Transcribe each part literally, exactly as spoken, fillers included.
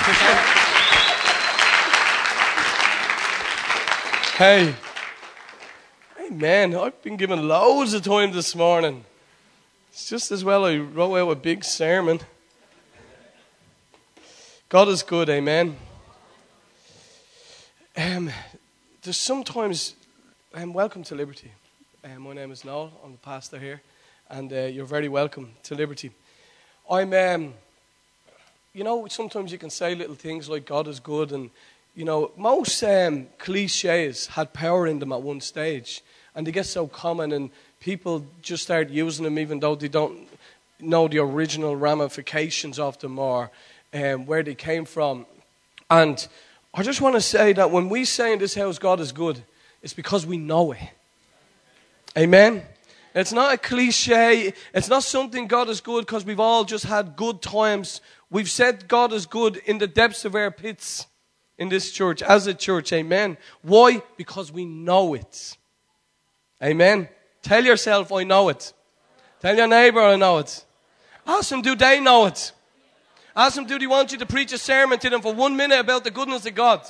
Hey. Hey, man, I've been given loads of time this morning. It's just as well I wrote out a big sermon. God is good, amen. Um, there's sometimes, um, welcome to Liberty. Um, my name is Noel, I'm the pastor here, and uh, you're very welcome to Liberty. I'm, um, you know, sometimes you can say little things like God is good, and, you know, most um, cliches had power in them at one stage, and they get so common, and people just start using them even though they don't know the original ramifications of them or um, where they came from. And I just want to say that when we say in this house God is good, it's because we know it. Amen? It's not a cliche. It's not something God is good because we've all just had good times. We've said God is good in the depths of our pits in this church, as a church. Amen? Why? Because we know it. Amen? Tell yourself, I know it. Tell your neighbor, I know it. Ask them, do they know it? Ask them, do they want you to preach a sermon to them for one minute about the goodness of God?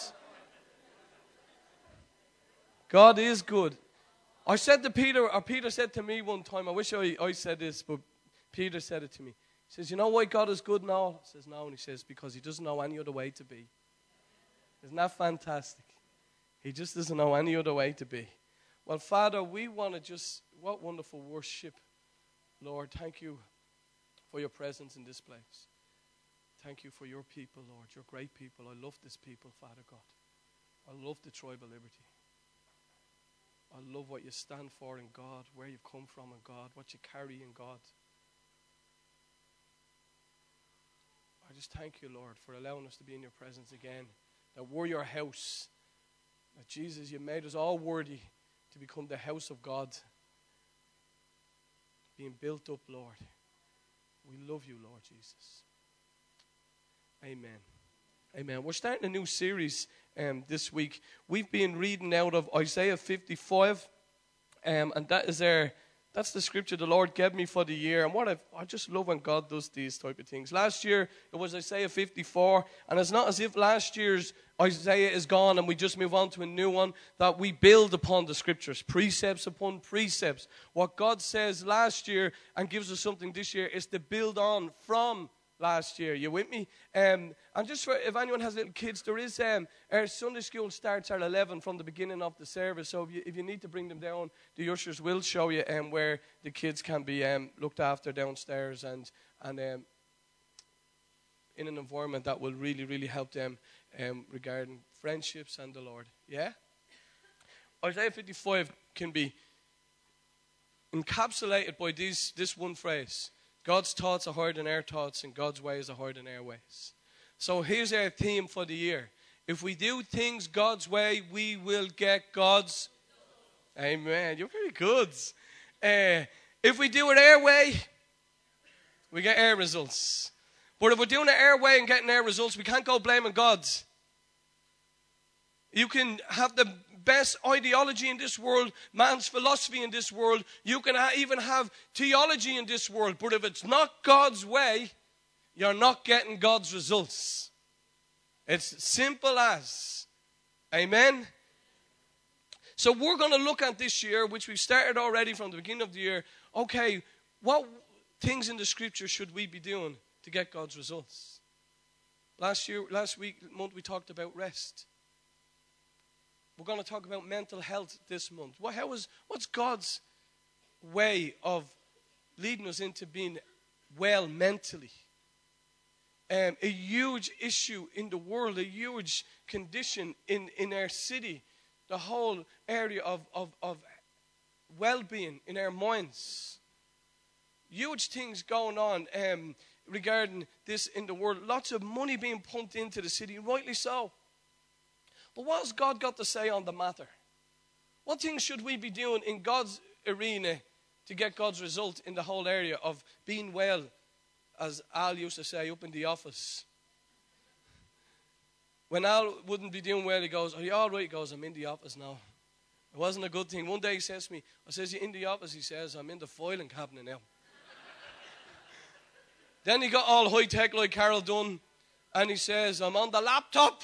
God is good. I said to Peter, or Peter said to me one time, I wish I, I said this, but Peter said it to me. He says, you know why God is good now? I says, no. And he says, because he doesn't know any other way to be. Isn't that fantastic? He just doesn't know any other way to be. Well, Father, we want to just, what wonderful worship. Lord, thank you for your presence in this place. Thank you for your people, Lord, your great people. I love this people, Father God. I love the tribe of Liberty. I love what you stand for in God, where you've come from in God, what you carry in God. I just thank you, Lord, for allowing us to be in your presence again, that we're your house, that Jesus, you made us all worthy to become the house of God, being built up, Lord. We love you, Lord Jesus. Amen. Amen. We're starting a new series um, this week. We've been reading out of Isaiah fifty-five, um, and that is our, that's the scripture the Lord gave me for the year. And what I've, I just love when God does these type of things. Last year it was Isaiah fifty-four, and it's not as if last year's Isaiah is gone and we just move on to a new one, that we build upon the scriptures, precepts upon precepts. What God says last year and gives us something this year is to build on from last year. You with me? Um, and just for, if anyone has little kids, there is, um, our Sunday school starts at eleven from the beginning of the service. So if you, if you need to bring them down, the ushers will show you um, where the kids can be um, looked after downstairs and, and um, in an environment that will really, really help them um, regarding friendships and the Lord. Yeah? Isaiah fifty-five can be encapsulated by these, this one phrase. God's thoughts are higher than our thoughts, and God's ways are higher than our ways. So here's our theme for the year. If we do things God's way, we will get God's. Amen. You're very good. Uh, if we do it our way, we get our results. But if we're doing it our way and getting our results, we can't go blaming God. You can have the best ideology in this world, man's philosophy in this world. You can ha- even have theology in this world. But if it's not God's way, you're not getting God's results. It's simple as. Amen? So we're going to look at this year, which we've started already from the beginning of the year. Okay, what things in the scripture should we be doing to get God's results? Last year, last week, month, we talked about rest. We're going to talk about mental health this month. What, how is, what's God's way of leading us into being well mentally? Um, a huge issue in the world, a huge condition in, in our city, the whole area of, of, of well-being in our minds. Huge things going on um, regarding this in the world. Lots of money being pumped into the city, rightly so. But what has God got to say on the matter? What things should we be doing in God's arena to get God's result in the whole area of being well, as Al used to say up in the office? When Al wouldn't be doing well, he goes, are you all right? He goes, I'm in the office now. It wasn't a good thing. One day he says to me, I says, you in the office? He says, I'm in the filing cabinet now. Then he got all high-tech like Carol Dunn. And he says, I'm on the laptop.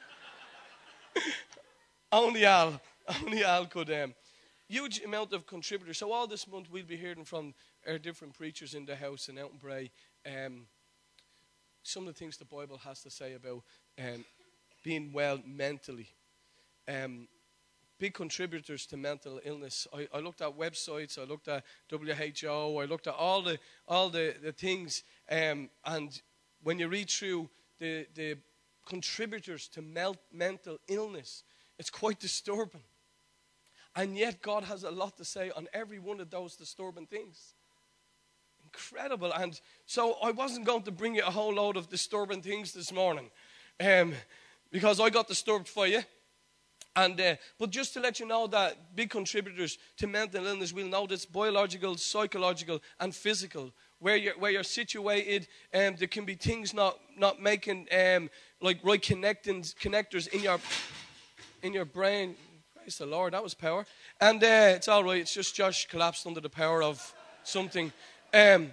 only Al, only Al could. Um, huge amount of contributors. So all this month we'll be hearing from our different preachers in the house and out in Bray. Um, some of the things the Bible has to say about um, being well mentally. Um, big contributors to mental illness. I, I looked at websites. I looked at W H O. I looked at all the all the, the things. Um, and when you read through the, the contributors to mel- mental illness, it's quite disturbing. And yet God has a lot to say on every one of those disturbing things. Incredible. And so I wasn't going to bring you a whole load of disturbing things this morning, um, because I got disturbed for you. And uh, but just to let you know that big contributors to mental illness, we'll know this: biological, psychological, and physical. Where you're where you're situated, um, there can be things not not making um, like right connecting connectors in your in your brain. Praise the Lord, that was power. And uh, it's all right. It's just Josh collapsed under the power of something. Um,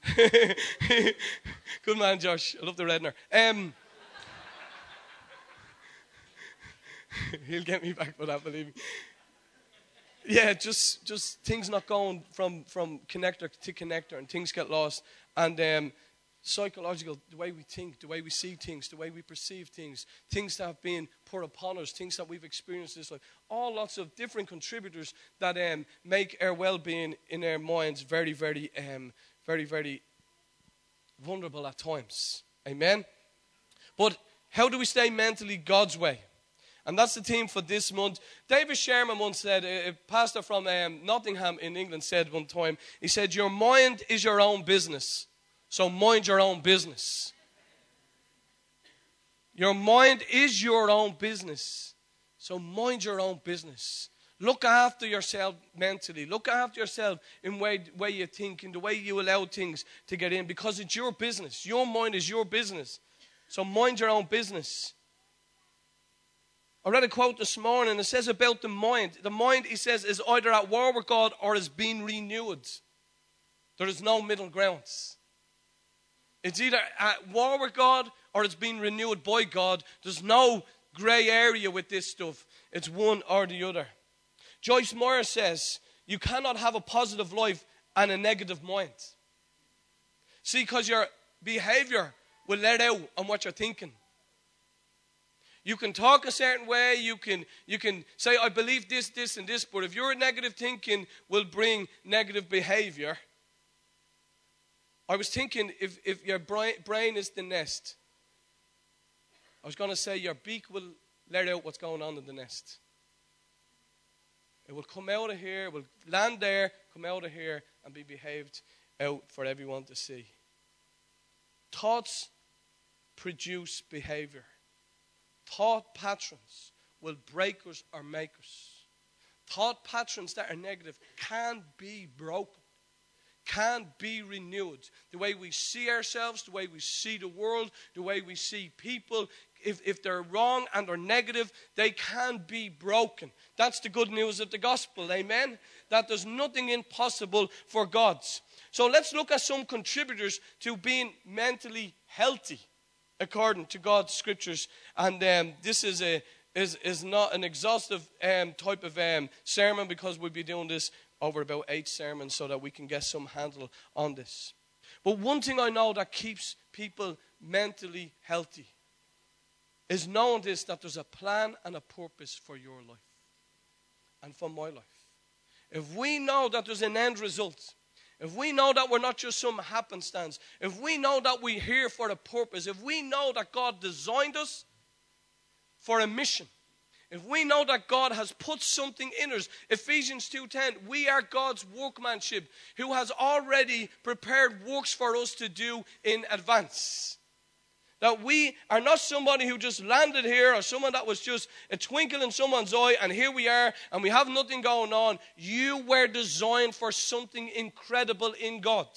good man, Josh. I love the Redner. Um, he'll get me back for that, believe me. Yeah, just just things not going from, from connector to connector, and things get lost. And um, psychological, the way we think, the way we see things, the way we perceive things, things that have been put upon us, things that we've experienced in this life, all lots of different contributors that um, make our well-being in our minds very, very, um, very, very vulnerable at times. Amen? But how do we stay mentally God's way? And that's the theme for this month. David Sherman once said, a pastor from um, Nottingham in England said one time, he said, your mind is your own business, so mind your own business. Your mind is your own business, so mind your own business. Look after yourself mentally. Look after yourself in the way, way you think, in the way you allow things to get in, because it's your business. Your mind is your business, so mind your own business. I read a quote this morning. It says about the mind. The mind, he says, is either at war with God or is being renewed. There is no middle grounds. It's either at war with God or it's being renewed by God. There's no grey area with this stuff. It's one or the other. Joyce Meyer says, you cannot have a positive life and a negative mind. See, because your behavior will let out on what you're thinking. You can talk a certain way, you can you can say, I believe this, this, and this, but if your negative thinking will bring negative behavior. I was thinking, if, if your brain, brain is the nest, I was going to say your beak will let out what's going on in the nest. It will come out of here, it will land there, come out of here, and be behaved out for everyone to see. Thoughts produce behavior. Thought patterns will break us or make us. Thought patterns that are negative can be broken, can be renewed. The way we see ourselves, the way we see the world, the way we see people, if, if they're wrong and they're negative, they can be broken. That's the good news of the gospel, amen? That there's nothing impossible for God. So let's look at some contributors to being mentally healthy, according to God's scriptures. And um, this is a is is not an exhaustive um, type of um, sermon, because we'll be doing this over about eight sermons so that we can get some handle on this. But one thing I know that keeps people mentally healthy is knowing this, that there's a plan and a purpose for your life and for my life. If we know that there's an end result, if we know that we're not just some happenstance, if we know that we're here for a purpose, if we know that God designed us for a mission, if we know that God has put something in us, Ephesians two ten, we are God's workmanship who has already prepared works for us to do in advance. That we are not somebody who just landed here, or someone that was just a twinkle in someone's eye and here we are and we have nothing going on. You were designed for something incredible in God.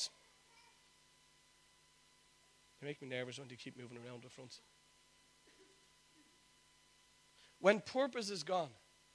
They make me nervous when they keep moving around the front. When purpose is gone,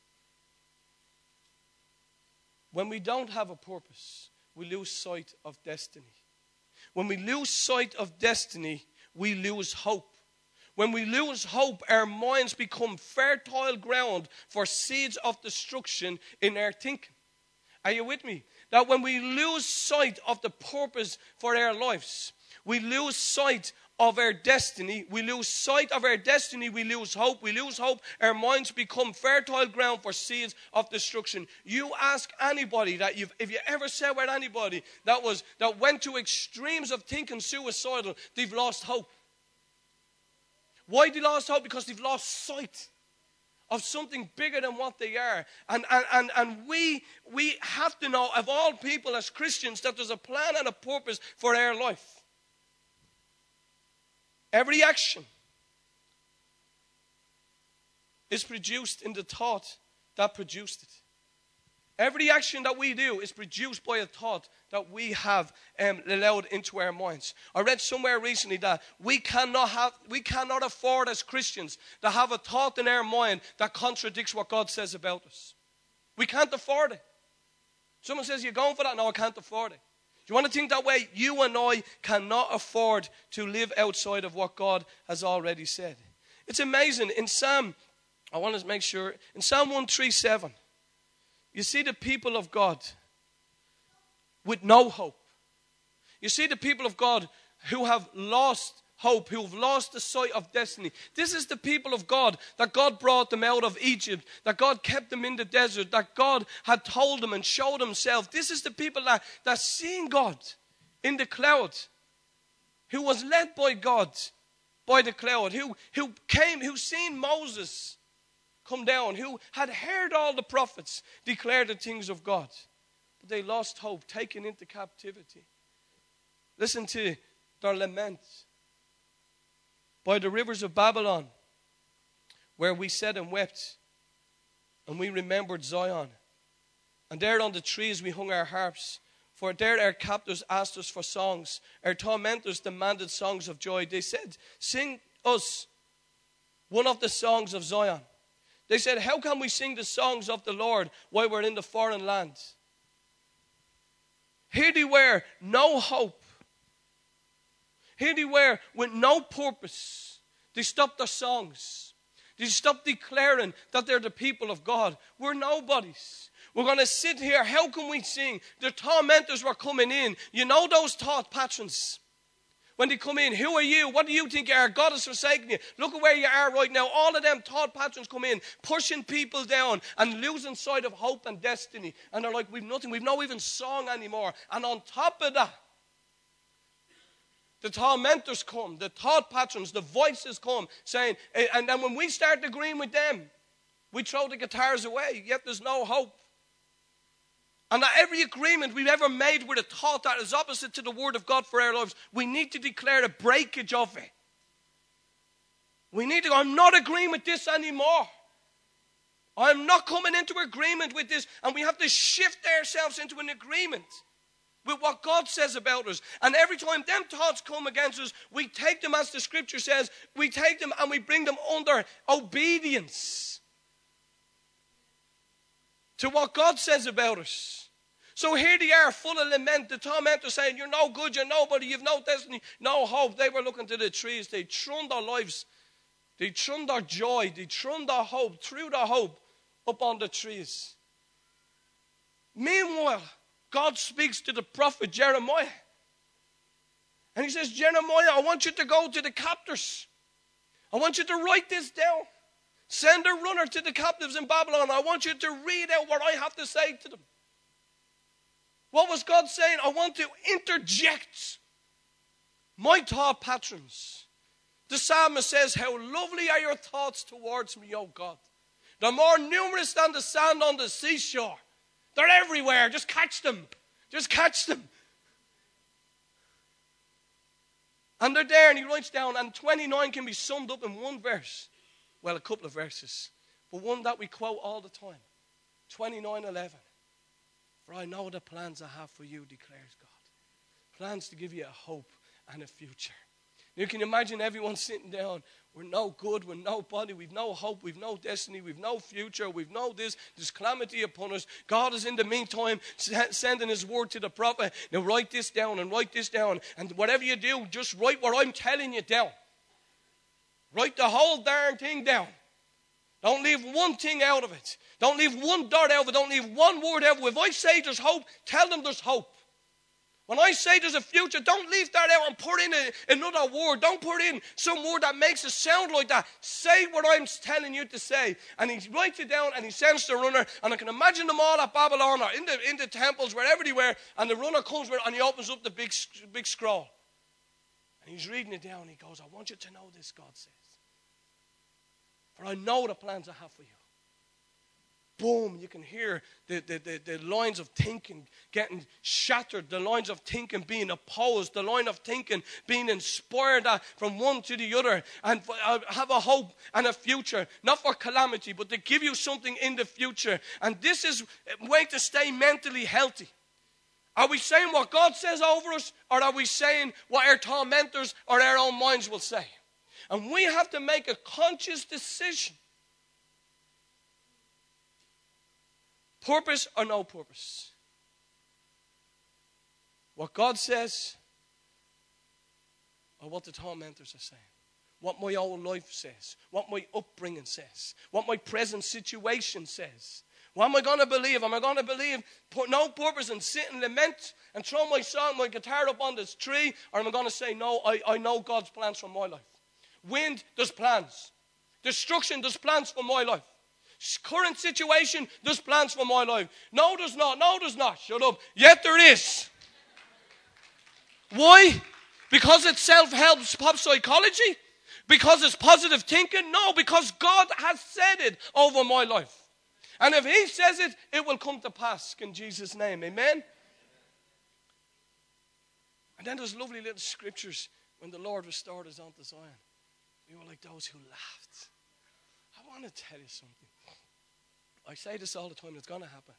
when we don't have a purpose, we lose sight of destiny. When we lose sight of destiny, we lose hope. When we lose hope, our minds become fertile ground for seeds of destruction in our thinking. Are you with me? That when we lose sight of the purpose for our lives, we lose sight of our destiny. We lose sight of our destiny. We lose hope. We lose hope. Our minds become fertile ground for seeds of destruction. You ask anybody that you've, if you ever said with anybody that was that went to extremes of thinking suicidal, they've lost hope. Why they lost hope? Because they've lost sight of something bigger than what they are. And, and, and, and we, we have to know, of all people as Christians, that there's a plan and a purpose for our life. Every action is produced in the thought that produced it. Every action that we do is produced by a thought that we have um, allowed into our minds. I read somewhere recently that we cannot have, we cannot afford as Christians to have a thought in our mind that contradicts what God says about us. We can't afford it. Someone says, "You're going for that?" No, I can't afford it. Do you want to think that way? You and I cannot afford to live outside of what God has already said. It's amazing. In Psalm, I want to make sure, in Psalm one thirty-seven, you see the people of God with no hope. You see the people of God who have lost hope, who have lost the sight of destiny. This is the people of God that God brought them out of Egypt, that God kept them in the desert, that God had told them and showed himself. This is the people that, that seen God in the cloud, who was led by God by the cloud, who, who came, who seen Moses come down, who had heard all the prophets declare the things of God. But they lost hope, taken into captivity. Listen to their lament. By the rivers of Babylon, where we sat and wept, and we remembered Zion. And there on the trees we hung our harps, for there our captors asked us for songs. Our tormentors demanded songs of joy. They said, "Sing us one of the songs of Zion." They said, "How can we sing the songs of the Lord while we're in the foreign land?" Here they were, no hope. Here they were with no purpose. They stopped their songs. They stopped declaring that they're the people of God. We're nobodies. We're going to sit here. How can we sing? The tormentors were coming in. You know those thought patterns. When they come in, who are you? What do you think you are? God has forsaken you. Look at where you are right now. All of them thought patterns come in, pushing people down and losing sight of hope and destiny. And they're like, we've nothing. We've no even song anymore. And on top of that, the tormentors come, the thought patterns, the voices come saying, and then when we start agreeing with them, we throw the guitars away, yet there's no hope. And that every agreement we've ever made with a thought that is opposite to the word of God for our lives, we need to declare a breakage of it. We need to go, I'm not agreeing with this anymore. I'm not coming into agreement with this. And we have to shift ourselves into an agreement with what God says about us. And every time them thoughts come against us, we take them, as the scripture says, we take them and we bring them under obedience to what God says about us. So here they are, full of lament. The tormentors saying, you're no good, you're nobody, you've no destiny, no hope. They were looking to the trees. They thrown their lives, they thrown their joy, they thrown their hope, threw their hope up on the trees. Meanwhile, God speaks to the prophet Jeremiah. And he says, Jeremiah, I want you to go to the captors. I want you to write this down. Send a runner to the captives in Babylon. I want you to read out what I have to say to them. What was God saying? I want to interject my thought patterns. The psalmist says, how lovely are your thoughts towards me, O God. They're more numerous than the sand on the seashore. They're everywhere. Just catch them. Just catch them. And they're there, and he writes down, and twenty-nine can be summed up in one verse. Well, a couple of verses. But one that we quote all the time. twenty-nine eleven. For I know the plans I have for you, declares God. Plans to give you a hope and a future. You can imagine everyone sitting down. We're no good, we're nobody, we've no hope, we've no destiny, we've no future, we've no this, there's calamity upon us. God is in the meantime sending his word to the prophet. Now write this down and write this down. And whatever you do, just write what I'm telling you down. Write the whole darn thing down. Don't leave one thing out of it. Don't leave one dot out of it. Don't leave one word out of it. If I say there's hope, tell them there's hope. When I say there's a future, don't leave that out and put in a, another word. Don't put in some word that makes it sound like that. Say what I'm telling you to say. And he writes it down and he sends the runner. And I can imagine them all at Babylon or in the, in the temples, wherever they were. And the runner comes with, and he opens up the big, big scroll. And he's reading it down. And he goes, I want you to know this, God says. For I know the plans I have for you. Boom, you can hear the, the, the, the lines of thinking getting shattered, the lines of thinking being opposed, the line of thinking being inspired from one to the other, and have a hope and a future, not for calamity, but to give you something in the future. And this is a way to stay mentally healthy. Are we saying what God says over us, or are we saying what our tormentors or our own minds will say? And we have to make a conscious decision. Purpose or no purpose? What God says or what the tormentors are saying? What my old life says? What my upbringing says? What my present situation says? What am I going to believe? Am I going to believe put no purpose and sit and lament and throw my song, my guitar up on this tree? Or am I going to say, no, I, I know God's plans for my life. Wind, there's plans. Destruction, there's plans for my life. Current situation, there's plans for my life. No, there's not. No, there's not. Shut up. Yet there is. Why? Because it's self-help pop psychology? Because it's positive thinking? No, because God has said it over my life. And if he says it, it will come to pass in Jesus' name. Amen? And then there's lovely little scriptures when the Lord restored us unto Zion. We were like those who laughed. I want to tell you something. I say this all the time, it's going to happen.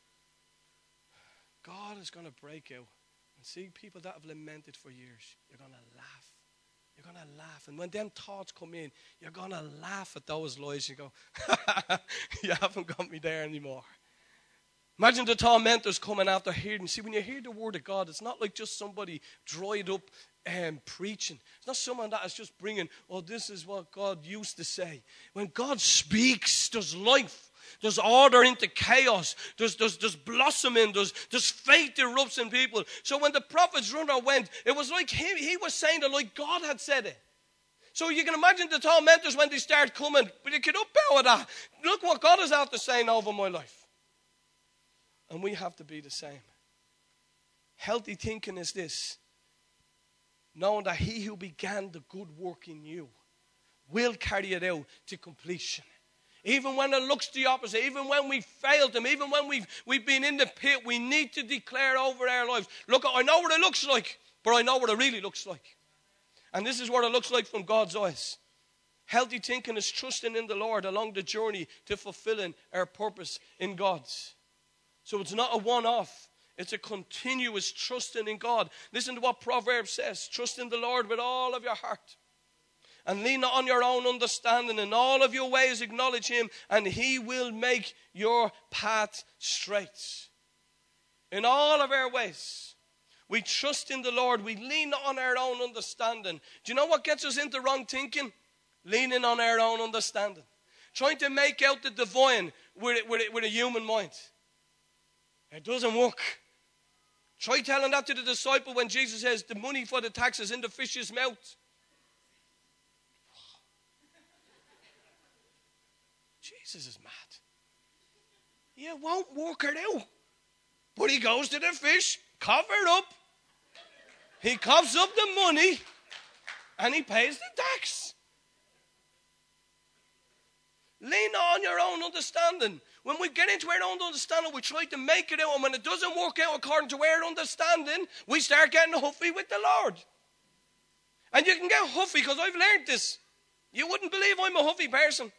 God is going to break out and see people that have lamented for years. You're going to laugh. You're going to laugh. And when them thoughts come in, you're going to laugh at those lies. You go, you haven't got me there anymore. Imagine the tormentors coming after hearing. See, when you hear the word of God, it's not like just somebody dried up um, preaching. It's not someone that is just bringing, oh, this is what God used to say. When God speaks, there's life. There's order into chaos. There's, there's, there's blossoming. There's, there's faith erupts in people. So when the prophet's runner went, it was like him, he was saying it like God had said it. So you can imagine the tormentors when they start coming. But you can up that. Look what God is after saying over my life. And we have to be the same. Healthy thinking is this. Knowing that he who began the good work in you will carry it out to completion. Even when it looks the opposite, even when we failed him, even when we've, we've been in the pit, we need to declare over our lives, look, I know what it looks like, but I know what it really looks like. And this is what it looks like from God's eyes. Healthy thinking is trusting in the Lord along the journey to fulfilling our purpose in God. So it's not a one-off. It's a continuous trusting in God. Listen to what Proverbs says. Trust in the Lord with all of your heart. And lean not on your own understanding. In all of your ways acknowledge him, and he will make your path straight. In all of our ways, we trust in the Lord. We lean not on our own understanding. Do you know what gets us into wrong thinking? Leaning on our own understanding. Trying to make out the divine with, with, with a human mind. It doesn't work. Try telling that to the disciple when Jesus says the money for the tax is in the fish's mouth. Jesus is mad. You won't work it out. But he goes to the fish, covered up. He coughs up the money, and he pays the tax. Lean on your own understanding. When we get into our own understanding, we try to make it out. And when it doesn't work out according to our understanding, we start getting huffy with the Lord. And you can get huffy because I've learned this. You wouldn't believe I'm a huffy person.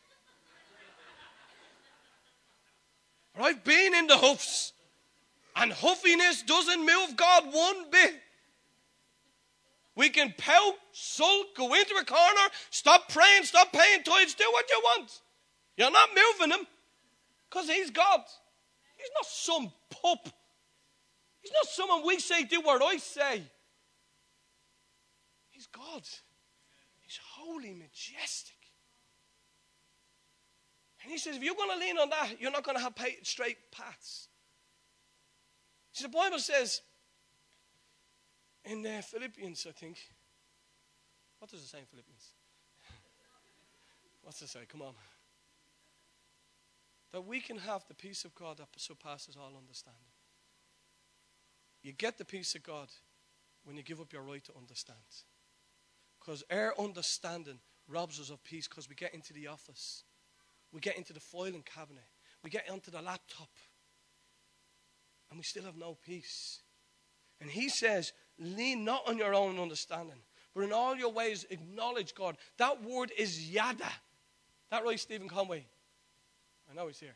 But I've been in the huffs. And huffiness doesn't move God one bit. We can pout, sulk, go into a corner, stop praying, stop paying tithes, do what you want. You're not moving him because he's God. He's not some pup. He's not someone we say, do what I say. He's God. He's holy, majestic. And he says, if you're going to lean on that, you're not going to have straight paths. See, the Bible says in uh, Philippians, I think. What does it say in Philippians? What's it say? Come on. That we can have the peace of God that surpasses all understanding. You get the peace of God when you give up your right to understand. Because our understanding robs us of peace because we get into the office. We get into the filing cabinet. We get onto the laptop. And we still have no peace. And he says, lean not on your own understanding, but in all your ways acknowledge God. That word is yada. That right, Stephen Conway? I know he's here.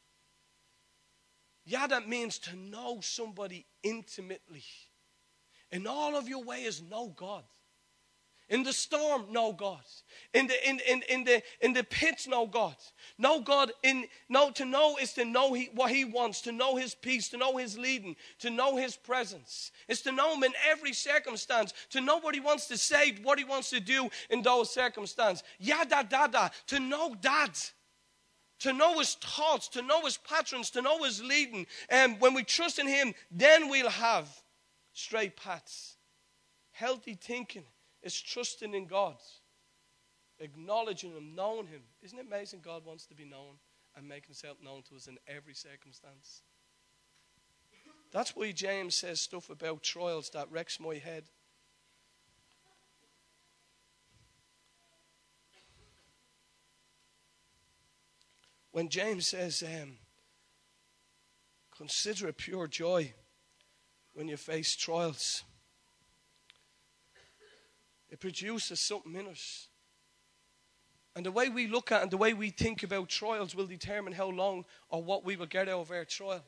Yada means to know somebody intimately. In all of your ways, know God. In the storm, know God. In the in in in the in the pits, know God. Know God in know to know is to know he, what He wants, to know His peace, to know His leading, to know His presence. It's to know Him in every circumstance, to know what He wants to say, what He wants to do in those circumstances. Yada dada, to know Dad. To know His thoughts, to know His patterns, to know His leading. And when we trust in Him, then we'll have straight paths. Healthy thinking is trusting in God, acknowledging Him, knowing Him. Isn't it amazing God wants to be known and make Himself known to us in every circumstance? That's why James says stuff about trials that wrecks my head. When James says, um, consider it pure joy when you face trials, it produces something in us. And the way we look at and the way we think about trials will determine how long or what we will get out of our trial.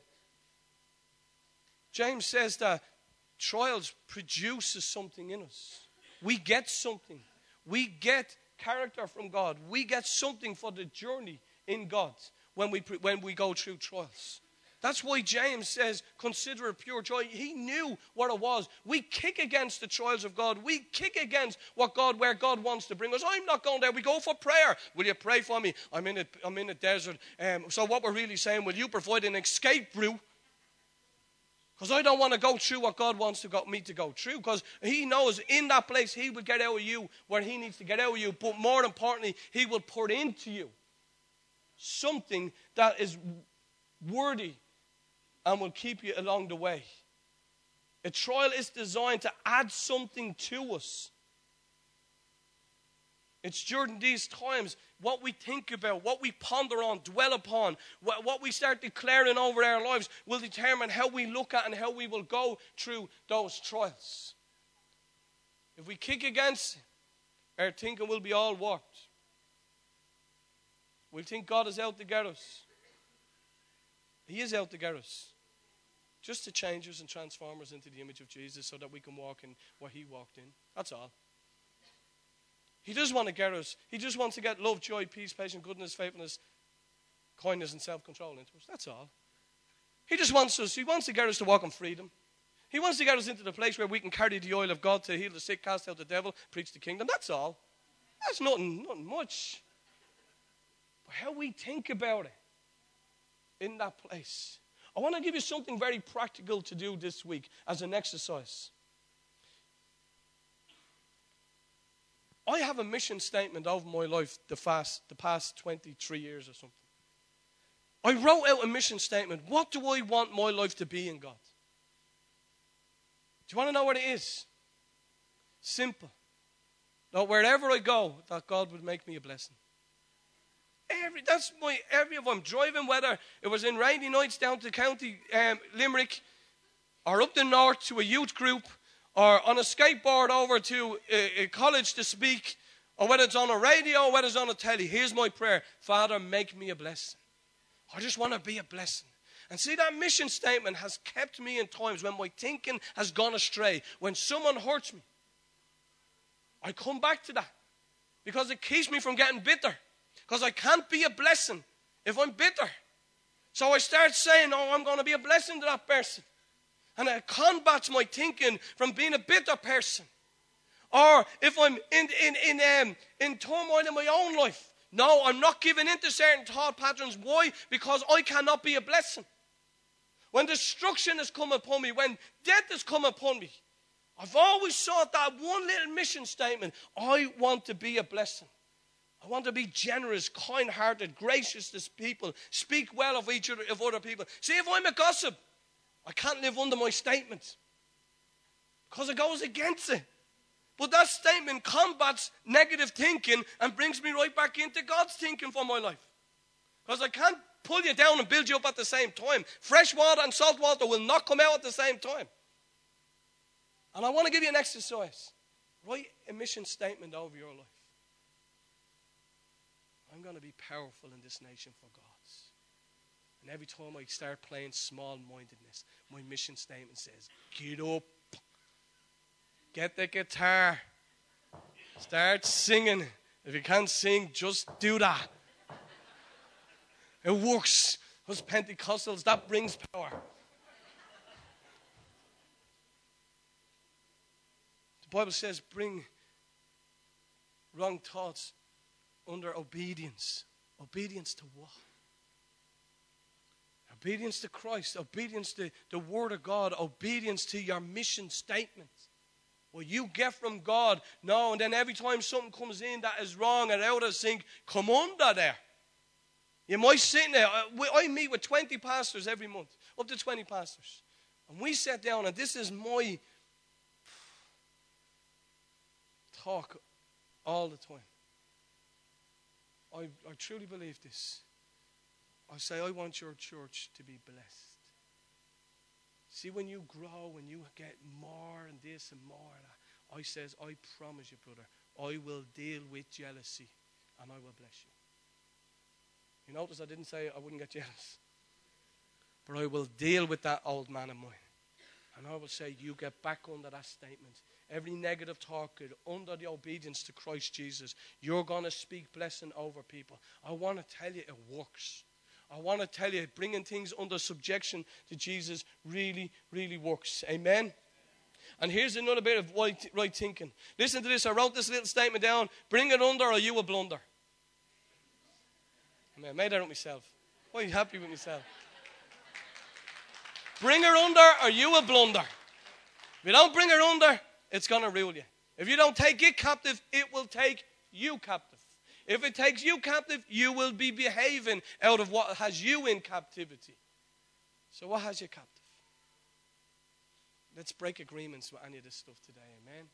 James says that trials produces something in us. We get something. We get character from God. We get something for the journey in God when we when we go through trials. That's why James says, consider it pure joy. He knew what it was. We kick against the trials of God. We kick against what God, where God wants to bring us. I'm not going there. We go for prayer. Will you pray for me? I'm in a, I'm in a desert. Um, so what we're really saying, will you provide an escape route? Because I don't want to go through what God wants to go, me to go through. Because He knows in that place He will get out of you where He needs to get out of you. But more importantly, He will pour into you something that is worthy and will keep you along the way. A trial is designed to add something to us. It's during these times, what we think about, what we ponder on, dwell upon, what, what we start declaring over our lives will determine how we look at and how we will go through those trials. If we kick against, our thinking will be all warped. We'll think God is out to get us. He is out to get us. Just to change us and transform us into the image of Jesus so that we can walk in what He walked in. That's all. He does want to get us. He just wants to get love, joy, peace, patience, goodness, faithfulness, kindness, and self-control into us. That's all. He just wants us. He wants to get us to walk in freedom. He wants to get us into the place where we can carry the oil of God to heal the sick, cast out the devil, preach the kingdom. That's all. That's nothing, nothing much. But how we think about it in that place. I want to give you something very practical to do this week as an exercise. I have a mission statement over my life the past, the past twenty-three years or something. I wrote out a mission statement. What do I want my life to be in God? Do you want to know what it is? Simple. That wherever I go, that God would make me a blessing. Every, that's my, every, if I'm driving, whether it was in rainy nights down to County um, Limerick, or up the north to a youth group, or on a skateboard over to a, a college to speak, or whether it's on a radio, or whether it's on a telly, here's my prayer. Father, make me a blessing. I just want to be a blessing. And see, that mission statement has kept me in times when my thinking has gone astray. When someone hurts me, I come back to that because it keeps me from getting bitter. Because I can't be a blessing if I'm bitter. So I start saying, oh, I'm going to be a blessing to that person. And it combats my thinking from being a bitter person. Or if I'm in, in, in, um, in turmoil in my own life, no, I'm not giving in to certain thought patterns. Why? Because I cannot be a blessing. When destruction has come upon me, when death has come upon me, I've always sought that one little mission statement. I want to be a blessing. I want to be generous, kind-hearted, gracious to people, speak well of each other, of other people. See, if I'm a gossip, I can't live under my statement because it goes against it. But that statement combats negative thinking and brings me right back into God's thinking for my life. Because I can't pull you down and build you up at the same time. Fresh water and salt water will not come out at the same time. And I want to give you an exercise. Write a mission statement over your life. I'm going to be powerful in this nation for God. And every time I start playing small-mindedness, my mission statement says, get up, get the guitar, start singing. If you can't sing, just do that. It works. Us Pentecostals, that brings power. The Bible says, bring wrong thoughts under obedience. Obedience to what? Obedience to Christ. Obedience to the Word of God. Obedience to your mission statement. What you get from God. No, and then every time something comes in that is wrong and out of sync, come under there. You might sit there. I meet with twenty pastors every month. Up to twenty pastors. And we sat down, and this is my talk all the time. I, I truly believe this. I say, I want your church to be blessed. See, when you grow, when you get more and this and more, I says, I promise you, brother, I will deal with jealousy and I will bless you. You notice I didn't say I wouldn't get jealous. But I will deal with that old man of mine. And I will say, you get back under that statement. Every negative talk, under the obedience to Christ Jesus, you're going to speak blessing over people. I want to tell you it works. I want to tell you bringing things under subjection to Jesus really, really works. Amen? And here's another bit of right, right thinking. Listen to this. I wrote this little statement down. Bring it under or you will blunder. I made that up myself. Why are you happy with myself? Bring her under or you will blunder. If you don't bring her under, it's going to rule you. If you don't take it captive, it will take you captive. If it takes you captive, you will be behaving out of what has you in captivity. So what has you captive? Let's break agreements with any of this stuff today, amen?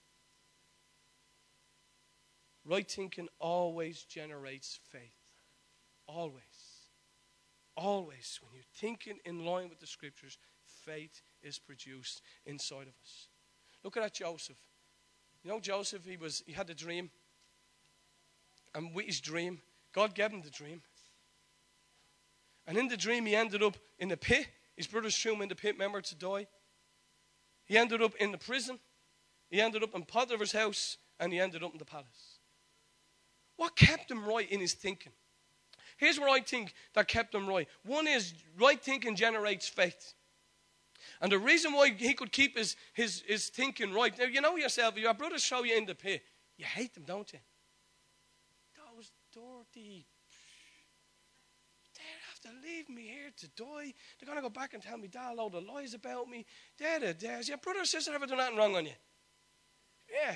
Right thinking always generates faith. Always. Always. When you're thinking in line with the scriptures, faith is produced inside of us. Look at that Joseph. You know Joseph, he was he had a dream. And with his dream, God gave him the dream. And in the dream, he ended up in the pit. His brothers threw him in the pit, remember, to die. He ended up in the prison. He ended up in Potiphar's house. And he ended up in the palace. What kept him right in his thinking? Here's what I think that kept him right. One is right thinking generates faith. And the reason why he could keep his, his, his thinking right. Now, you know yourself, your brothers throw you in the pit. You hate them, don't you? Those dirty. They have to leave me here to die. They're going to go back and tell me that load of lies about me. There, there, there's your brother or sister ever done nothing wrong on you? Yeah.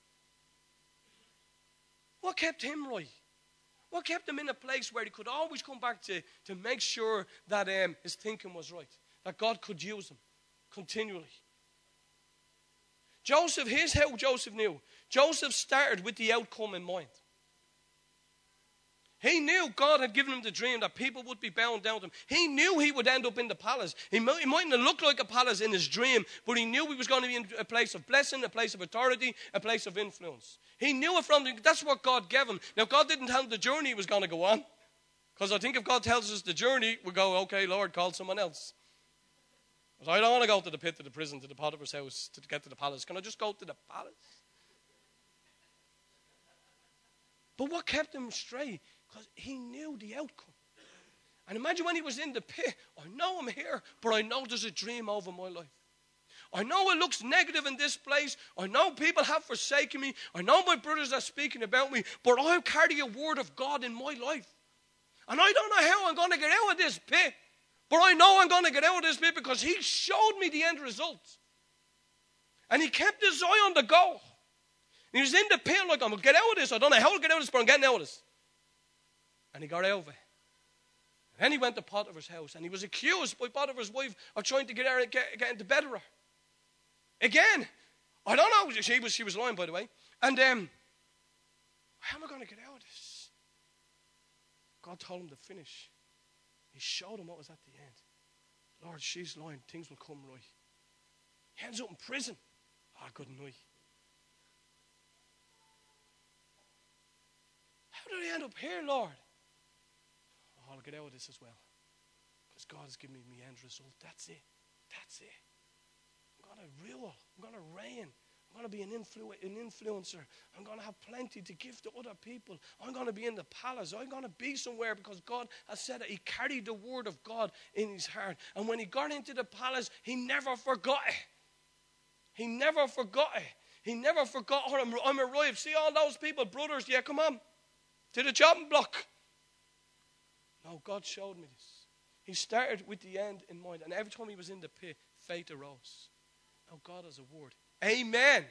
What kept him right? What kept him in a place where he could always come back to, to make sure that um, his thinking was right? That God could use him continually. Joseph, here's how Joseph knew. Joseph started with the outcome in mind. He knew God had given him the dream that people would be bound down to him. He knew he would end up in the palace. He, might, he mightn't have looked like a palace in his dream, but he knew he was going to be in a place of blessing, a place of authority, a place of influence. He knew it from the, that's what God gave him. Now, God didn't tell him the journey he was going to go on. Because I think if God tells us the journey, we go, okay, Lord, call someone else. But I don't want to go to the pit, to the prison, to the Potiphar's house, to get to the palace. Can I just go to the palace? But what kept him straight? Because he knew the outcome. And imagine when he was in the pit, I know I'm here, but I know there's a dream over my life. I know it looks negative in this place. I know people have forsaken me. I know my brothers are speaking about me. But I carry a word of God in my life. And I don't know how I'm going to get out of this pit. But I know I'm going to get out of this pit because he showed me the end result. And he kept his eye on the goal. And he was in the pit like, I'm going to get out of this. I don't know how to get out of this, but I'm getting out of this. And he got out of it. And then he went to Potiphar's house. And he was accused by Potiphar's wife of trying to get, her, get, get into bed with her. Again, I don't know. She was, she was lying, by the way. And um, how am I going to get out of this? God told him to finish. He showed him what was at the end. Lord, she's lying. Things will come right. He ends up in prison. Oh, good night. How did I end up here, Lord? Oh, I'll get out of this as well. Because God has given me the end result. That's it. That's it. I'm going to rule. I'm going to reign. I'm going to be an, influ- an influencer. I'm going to have plenty to give to other people. I'm going to be in the palace. I'm going to be somewhere because God has said that he carried the word of God in his heart. And when he got into the palace, he never forgot it. He never forgot it. He never forgot how I'm, I'm arrived. See all those people, brothers, yeah, come on. To the chopping block. No, God showed me this. He started with the end in mind. And every time he was in the pit, faith arose. Now God has a word. Amen.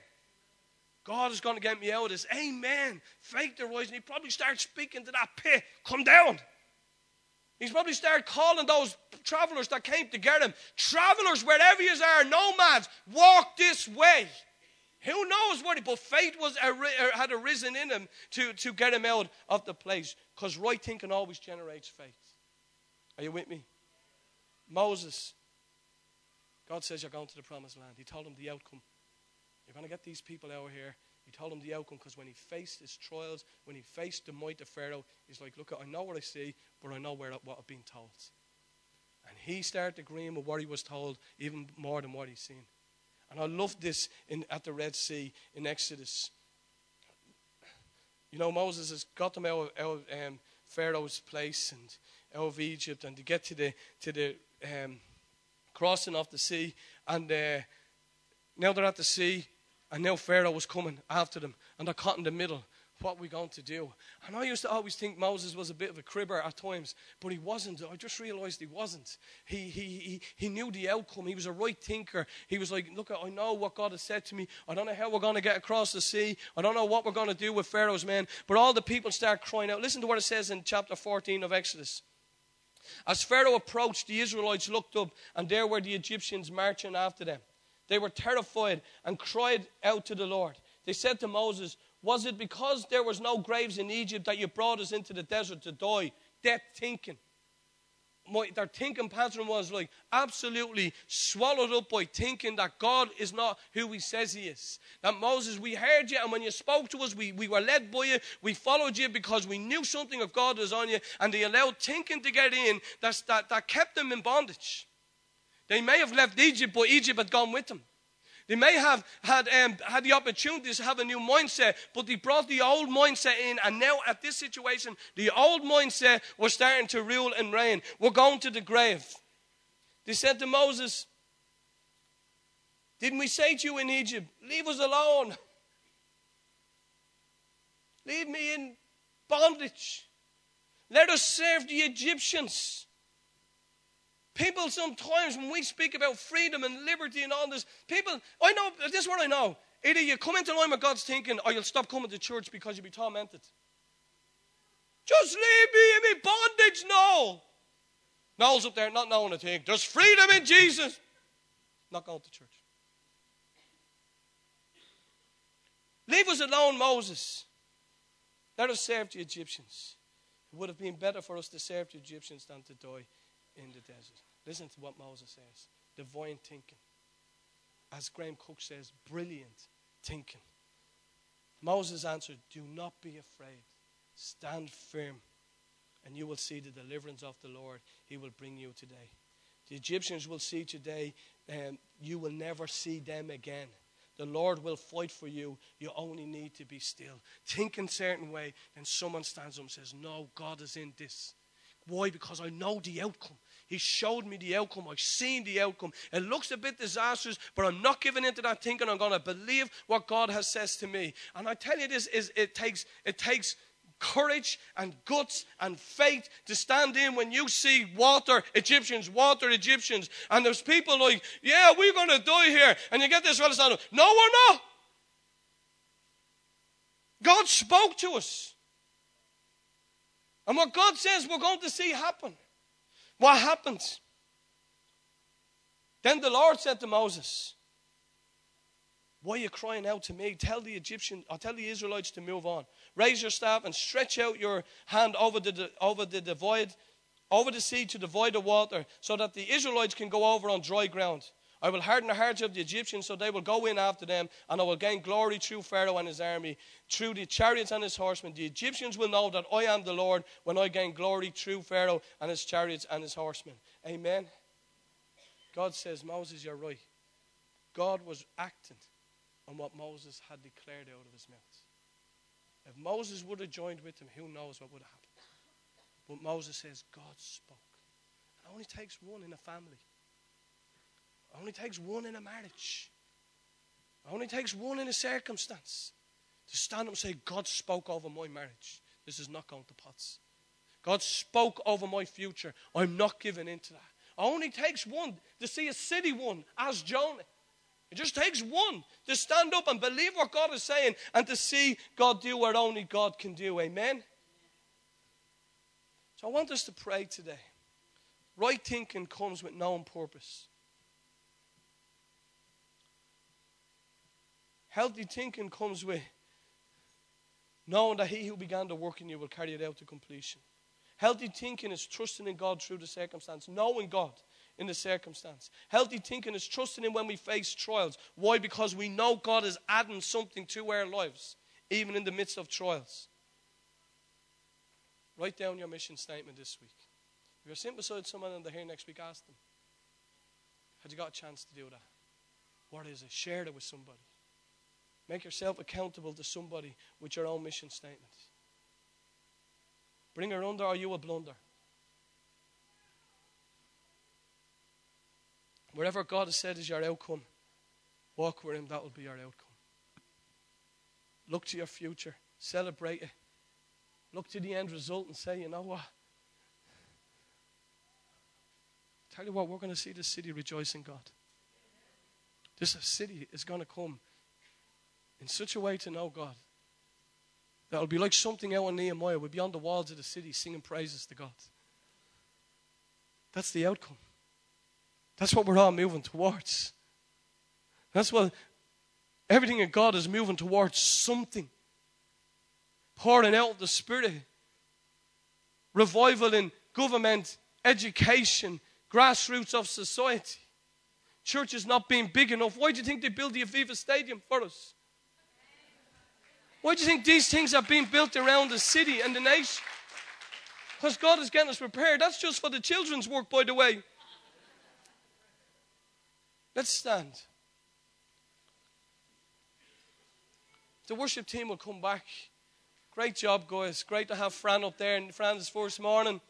God is going to get me out of this. Amen. Faith arose. And he probably started speaking to that pit. Come down. He's probably started calling those travelers that came to get him. Travelers, wherever you are, nomads, walk this way. Who knows what? But faith was had arisen in him to, to get him out of the place. Because right thinking always generates faith. Are you with me? Moses. God says you're going to the promised land. He told him the outcome. You're going to get these people out here. He told him the outcome because when he faced his trials, when he faced the might of Pharaoh, he's like, look, I know what I see, but I know where, what I've been told. And he started agreeing with what he was told even more than what he's seen. And I love this in, at the Red Sea in Exodus. You know, Moses has got them out of, out of um, Pharaoh's place and out of Egypt, and to get to the to the um, crossing of the sea. And uh, now they're at the sea, and now Pharaoh was coming after them, and they're caught in the middle. What are we going to do? And I used to always think Moses was a bit of a cribber at times, but he wasn't. I just realized he wasn't. He he he he knew the outcome. He was a right thinker. He was like, look, I know what God has said to me. I don't know how we're going to get across the sea. I don't know what we're going to do with Pharaoh's men. But all the people start crying out. Listen to what it says in chapter fourteen of Exodus. As Pharaoh approached, the Israelites looked up, and there were the Egyptians marching after them. They were terrified and cried out to the Lord. They said to Moses, was it because there was no graves in Egypt that you brought us into the desert to die? Death thinking. My, their thinking pattern was like absolutely swallowed up by thinking that God is not who he says he is. That Moses, we heard you, and when you spoke to us, we, we were led by you. We followed you because we knew something of God was on you, and they allowed thinking to get in that's, that, that kept them in bondage. They may have left Egypt, but Egypt had gone with them. They may have had um, had the opportunity to have a new mindset, but they brought the old mindset in, and now at this situation, the old mindset was starting to rule and reign. We're going to the grave. They said to Moses, didn't we say to you in Egypt, leave us alone. Leave me in bondage. Let us serve the Egyptians. People sometimes, when we speak about freedom and liberty and all this, people, I know, this is what I know. Either you come into line with God's thinking, or you'll stop coming to church because you'll be tormented. Just leave me in my bondage, no. Noel's up there not knowing a thing. There's freedom in Jesus. Not going to church. Leave us alone, Moses. Let us serve the Egyptians. It would have been better for us to serve the Egyptians than to die in the desert. Listen to what Moses says. Divine thinking. As Graham Cook says, brilliant thinking. Moses answered, do not be afraid. Stand firm, and you will see the deliverance of the Lord. He will bring you today. The Egyptians will see today, and um, you will never see them again. The Lord will fight for you. You only need to be still. Think in a certain way, then someone stands up and says, no, God is in this. Why? Because I know the outcome. He showed me the outcome. I've seen the outcome. It looks a bit disastrous, but I'm not giving into that thinking. I'm going to believe what God has says to me. And I tell you this, is it takes it takes courage and guts and faith to stand in when you see water Egyptians, water Egyptians. And there's people like, yeah, we're going to die here. And you get this fellow standing, no, we're not. God spoke to us. And what God says we're going to see happen. What happens? Then the Lord said to Moses, why are you crying out to me? Tell the Egyptians, I'll tell the Israelites to move on. Raise your staff and stretch out your hand over the, over the divide, over the sea to divide the water, so that the Israelites can go over on dry ground. I will harden the hearts of the Egyptians, so they will go in after them, and I will gain glory through Pharaoh and his army, through the chariots and his horsemen. The Egyptians will know that I am the Lord when I gain glory through Pharaoh and his chariots and his horsemen. Amen. God says, Moses, you're right. God was acting on what Moses had declared out of his mouth. If Moses would have joined with him, who knows what would have happened. But Moses says, God spoke. It only takes one in a family. It only takes one in a marriage. It only takes one in a circumstance to stand up and say, God spoke over my marriage. This is not going to pots. God spoke over my future. I'm not giving into that. It only takes one to see a city won as Jonah. It just takes one to stand up and believe what God is saying and to see God do what only God can do. Amen? So I want us to pray today. Right thinking comes with known purpose. Healthy thinking comes with knowing that he who began to work in you will carry it out to completion. Healthy thinking is trusting in God through the circumstance, knowing God in the circumstance. Healthy thinking is trusting Him when we face trials. Why? Because we know God is adding something to our lives, even in the midst of trials. Write down your mission statement this week. If you're sitting beside someone and they're here next week, ask them, had you got a chance to do that? What is it? Share it with somebody. Make yourself accountable to somebody with your own mission statement. Bring her under, or you will blunder. Whatever God has said is your outcome, walk with Him, that will be your outcome. Look to your future. Celebrate it. Look to the end result and say, you know what? Tell you what, we're going to see this city rejoice in God. This city is going to come in such a way to know God that it'll be like something out in Nehemiah. We'll be on the walls of the city singing praises to God. That's the outcome. That's what we're all moving towards. That's what everything in God is moving towards, something. Pouring out of the Spirit. Revival in government, education, grassroots of society. Church is not being big enough. Why do you think they built the Aviva Stadium for us? Why do you think these things are being built around the city and the nation? Because God is getting us prepared. That's just for the children's work, by the way. Let's stand. The worship team will come back. Great job, guys. Great to have Fran up there. And Fran's first morning.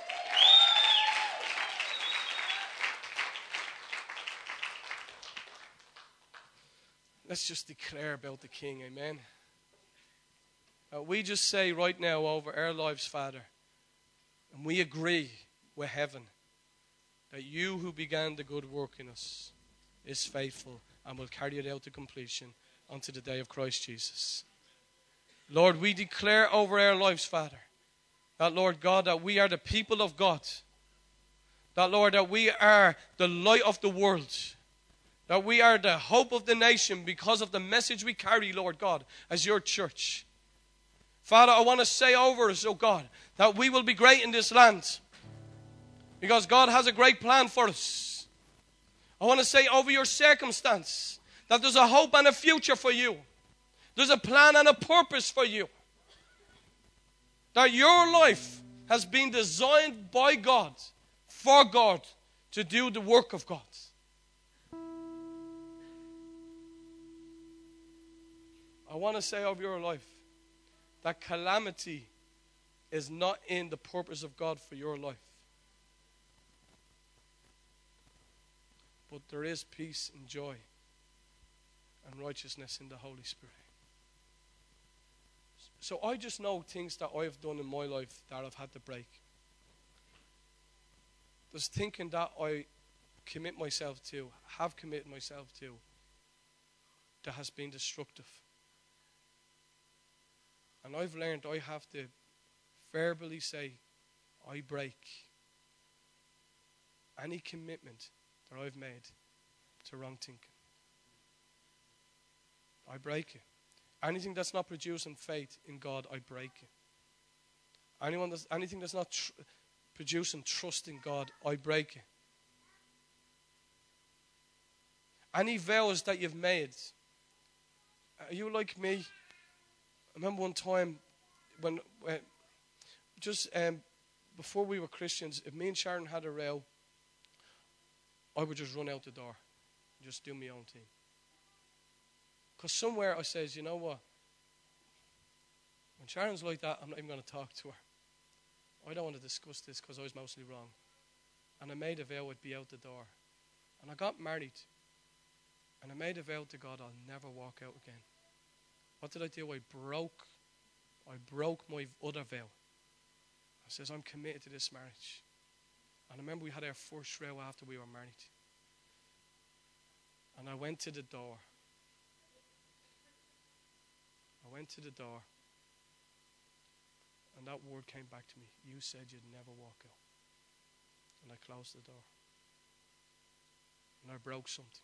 Let's just declare about the King. Amen. Uh, we just say right now over our lives, Father, and we agree with heaven that you who began the good work in us is faithful and will carry it out to completion unto the day of Christ Jesus. Lord, we declare over our lives, Father, that, Lord God, that we are the people of God. That, Lord, that we are the light of the world. That we are the hope of the nation because of the message we carry, Lord God, as your church. Father, I want to say over us, oh God, that we will be great in this land. Because God has a great plan for us. I want to say over your circumstance that there's a hope and a future for you. There's a plan and a purpose for you. That your life has been designed by God, for God, to do the work of God. I want to say over your life that calamity is not in the purpose of God for your life. but there is peace and joy and righteousness in the Holy Spirit. So I just know things that I've done in my life that I've had to break. There's thinking that I commit myself to, have committed myself to, that has been destructive. And I've learned I have to verbally say, I break any commitment that I've made to wrong thinking. I break it. Anything that's not producing faith in God, I break it. Anyone that's, anything that's not tr- producing trust in God, I break it. Any vows that you've made, are you like me? I remember one time when, when just um, before we were Christians, if me and Sharon had a row, I would just run out the door and just do my own thing. Because somewhere I says, you know what? When Sharon's like that, I'm not even going to talk to her. I don't want to discuss this because I was mostly wrong. And I made a vow I'd be out the door. And I got married. And I made a vow to God I'll never walk out again. What did I do? I broke. I broke my other vow. I says, I'm committed to this marriage. And I remember we had our first row after we were married. And I went to the door. I went to the door. And that word came back to me. You said you'd never walk out. And I closed the door. And I broke something.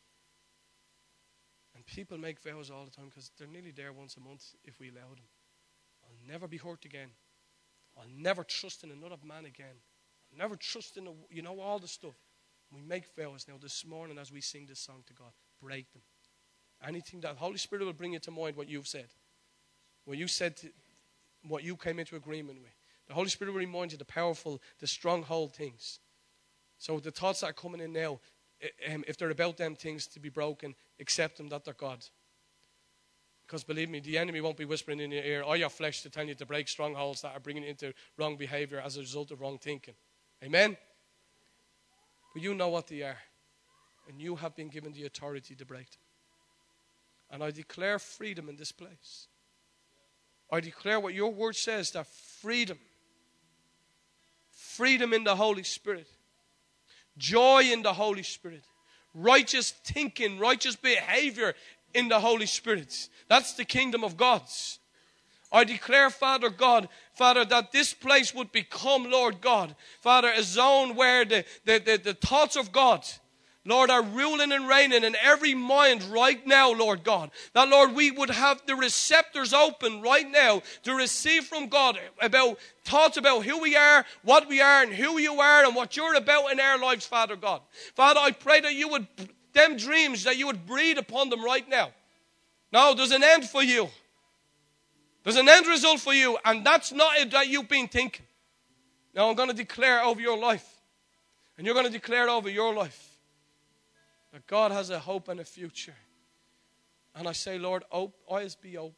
And people make vows all the time because they're nearly there once a month if we allow them. I'll never be hurt again. I'll never trust in another man again. I'll never trust in, a, you know, all the stuff. We make vows now this morning as we sing this song to God. Break them. Anything that Holy Spirit will bring you to mind what you've said. What you said, to, what you came into agreement with. The Holy Spirit will remind you the powerful, the stronghold things. So the thoughts that are coming in now, um, if they're about them things to be broken, accept them that they're God. Because believe me, the enemy won't be whispering in your ear or your flesh to tell you to break strongholds that are bringing you into wrong behavior as a result of wrong thinking. Amen? But you know what they are. And you have been given the authority to break them. And I declare freedom in this place. I declare what your word says, that freedom. Freedom in the Holy Spirit. Joy in the Holy Spirit. Righteous thinking, righteous behavior in the Holy Spirit. That's the kingdom of God's. I declare, Father God, Father, that this place would become, Lord God, Father, a zone where the, the, the, the thoughts of God, Lord, are ruling and reigning in every mind right now, Lord God. That, Lord, we would have the receptors open right now to receive from God about thoughts about who we are, what we are, and who you are, and what you're about in our lives, Father God. Father, I pray that you would, them dreams, that you would breathe upon them right now. Now, there's an end for you. There's an end result for you, and that's not it that you've been thinking. Now, I'm going to declare over your life, and you're going to declare over your life, that God has a hope and a future. And I say, Lord, op- eyes be open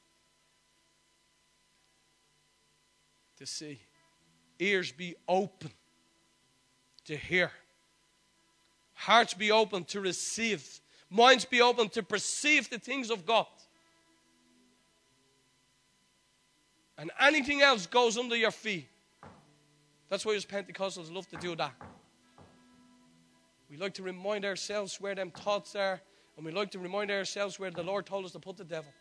to see. Ears be open to hear. Hearts be open to receive. Minds be open to perceive the things of God. And anything else goes under your feet. That's why us Pentecostals love to do that. We like to remind ourselves where them thoughts are. And we like to remind ourselves where the Lord told us to put the devil.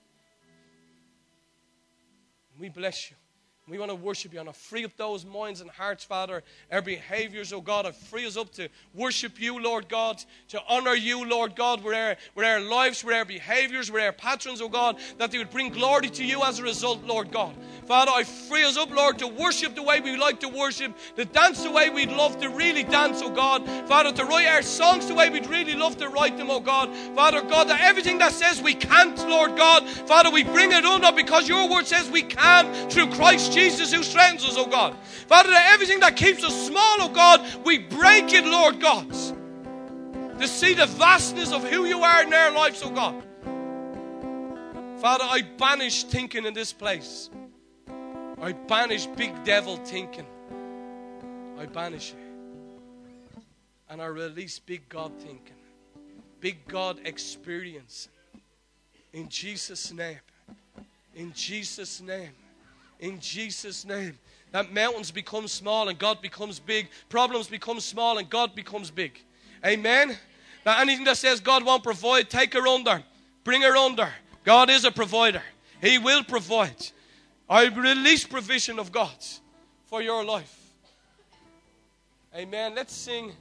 And we bless you. We want to worship you. And I free up those minds and hearts, Father. Our behaviors, oh God, I free us up to worship you, Lord God. To honor you, Lord God, with our, with our lives, with our behaviors, with our patterns, oh God. That they would bring glory to you as a result, Lord God. Father, I free us up, Lord, to worship the way we like to worship. To dance the way we'd love to really dance, oh God. Father, to write our songs the way we'd really love to write them, oh God. Father God, that everything that says we can't, Lord God. Father, we bring it under because your word says we can through Christ Jesus. Jesus who strengthens us, oh God. Father, that everything that keeps us small, oh God, we break it, Lord God. To see the vastness of who you are in our lives, oh God. Father, I banish thinking in this place. I banish big devil thinking. I banish it. And I release big God thinking, big God experience. In Jesus' name. In Jesus' name. In Jesus' name. That mountains become small and God becomes big. Problems become small and God becomes big. Amen. Now anything that says God won't provide, take her under. Bring her under. God is a provider. He will provide. I release provision of God for your life. Amen. Let's sing.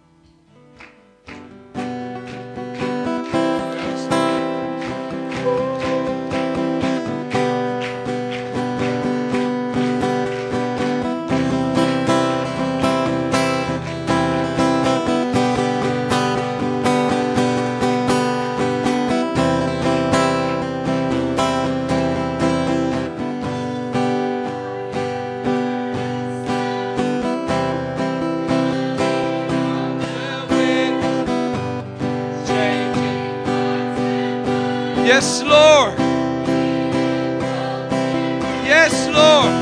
Yes, Lord. Yes, Lord.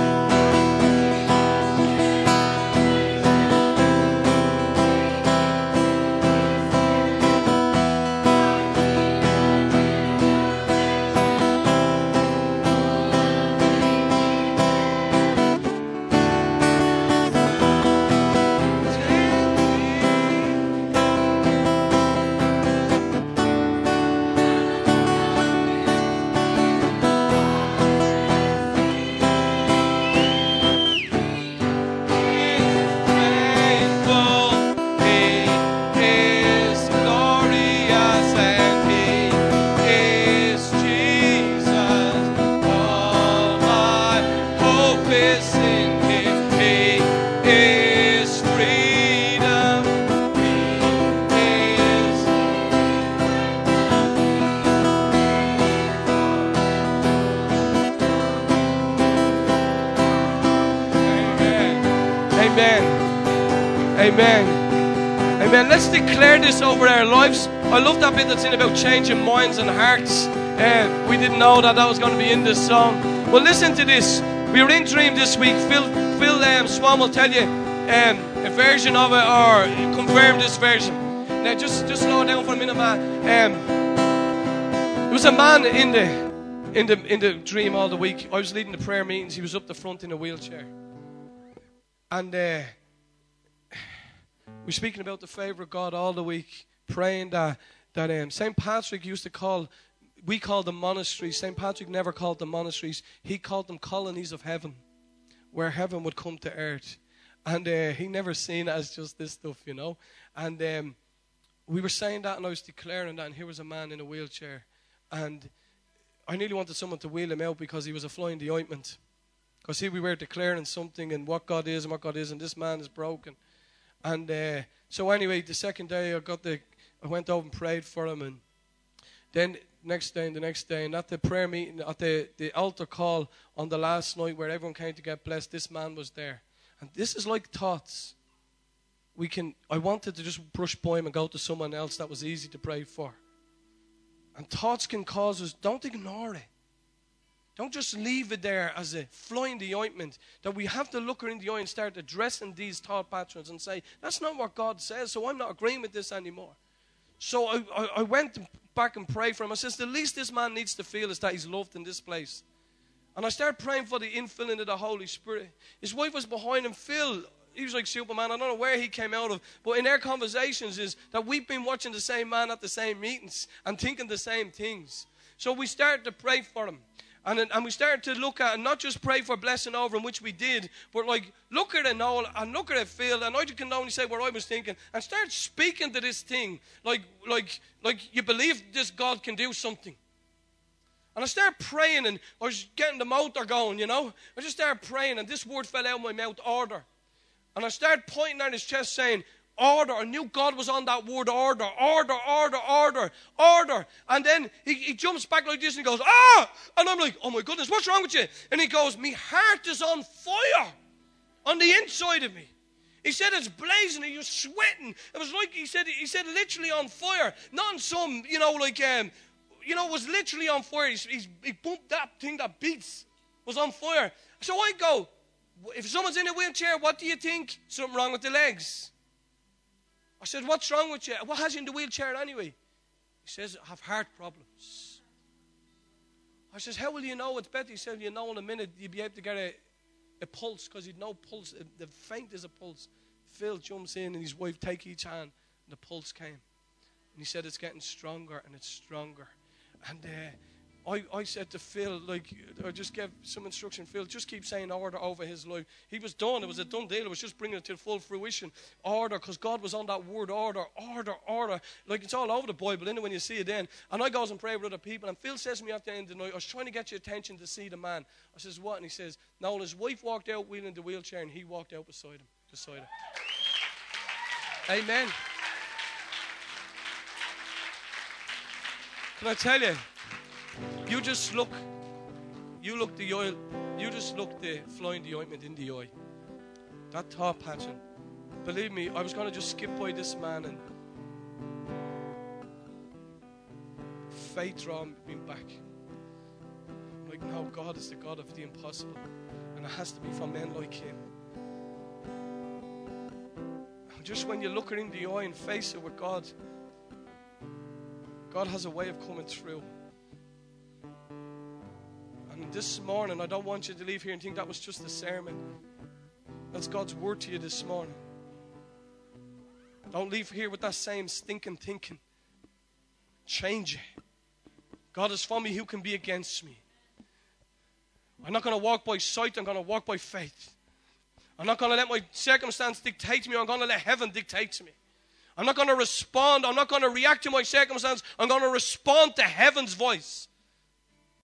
Amen. Amen. Let's declare this over our lives. I love that bit that's in about changing minds and hearts. Uh, we didn't know that that was going to be in this song. Well, listen to this. We were in Dream this week. Phil, Phil um, Swan will tell you um, a version of it or confirm this version. Now, just, just slow it down for a minute, man. Um, there was a man in the, in, the, in the dream all the week. I was leading the prayer meetings. He was up the front in a wheelchair. And uh, we're speaking about the favour of God all the week, praying that, that um, Saint Patrick used to call, we called them monasteries. Saint Patrick never called them monasteries. He called them colonies of heaven, where heaven would come to earth. And uh, he never seen it as just this stuff, you know. And um, we were saying that, and I was declaring that, and here was a man in a wheelchair. And I nearly wanted someone to wheel him out because he was a fly in the ointment. Because here we were declaring something and what God is and what God is, and this man is broken. And uh, so anyway, the second day I got the, I went over and prayed for him, and then next day and the next day, and at the prayer meeting, at the, the altar call on the last night where everyone came to get blessed, this man was there. And this is like thoughts. We can, I wanted to just brush by him and go to someone else that was easy to pray for. And thoughts can cause us, don't ignore it. Don't just leave it there as a fly in the ointment. That we have to look her in the eye and start addressing these thought patterns and say, that's not what God says, so I'm not agreeing with this anymore. So I, I, I went back and prayed for him. I says, the least this man needs to feel is that he's loved in this place. And I started praying for the infilling of the Holy Spirit. His wife was behind him. Phil, he was like Superman. I don't know where he came out of. But in our conversations is that we've been watching the same man at the same meetings and thinking the same things. So we started to pray for him. And, and we started to look at, and not just pray for blessing over him, which we did, but like, look at it, Noel, and look at it, Phil, and I can only say what I was thinking, and start speaking to this thing, like, like, like you believe this God can do something. And I started praying, and I was getting the motor going, you know. I just started praying, and this word fell out of my mouth, order. And I started pointing at his chest saying, order. I knew God was on that word, order, order, order, order, order. And then he, he jumps back like this and he goes, ah! And I'm like, oh my goodness, what's wrong with you? And he goes, my heart is on fire on the inside of me. He said it's blazing, he was sweating. It was like, he said, he said literally on fire. Not in some, you know, like, um, you know, it was literally on fire. He's, he's, he bumped that thing that beats, was on fire. So I go, if someone's in a wheelchair, what do you think? Something wrong with the legs. I said, what's wrong with you? What has you in the wheelchair anyway? He says, I have heart problems. I says, how will you know it's better? He said, you know in a minute you'll be able to get a, a pulse, because he'd no pulse. The faint is a pulse. Phil jumps in and his wife take each hand, and the pulse came. And he said, it's getting stronger and it's stronger. And uh, I, I said to Phil, like, I just gave some instruction. Phil, just keep saying order over his life. He was done. It was a done deal. It was just bringing it to full fruition. Order, because God was on that word, order, order, order. Like, it's all over the Bible, isn't it, when you see it then. And I goes and pray with other people. And Phil says to me at the end of the night, I was trying to get your attention to see the man. I says, what? And he says, no, his wife walked out wheeling the wheelchair, and he walked out beside him, beside her. Amen. Can I tell you? You just look, you look the oil, you just look the flying the ointment in the eye. That thought pattern. Believe me, I was going to just skip by this man and faith drawing me back. Like, no, God is the God of the impossible. And it has to be for men like him. Just when you look her in the eye and face it with God, God has a way of coming through. And this morning, I don't want you to leave here and think that was just a sermon. That's God's word to you this morning. Don't leave here with that same stinking thinking. Change it. God is for me, who can be against me? I'm not going to walk by sight, I'm going to walk by faith. I'm not going to let my circumstance dictate to me. I'm going to let heaven dictate to me. I'm not going to respond. I'm not going to react to my circumstance. I'm going to respond to heaven's voice.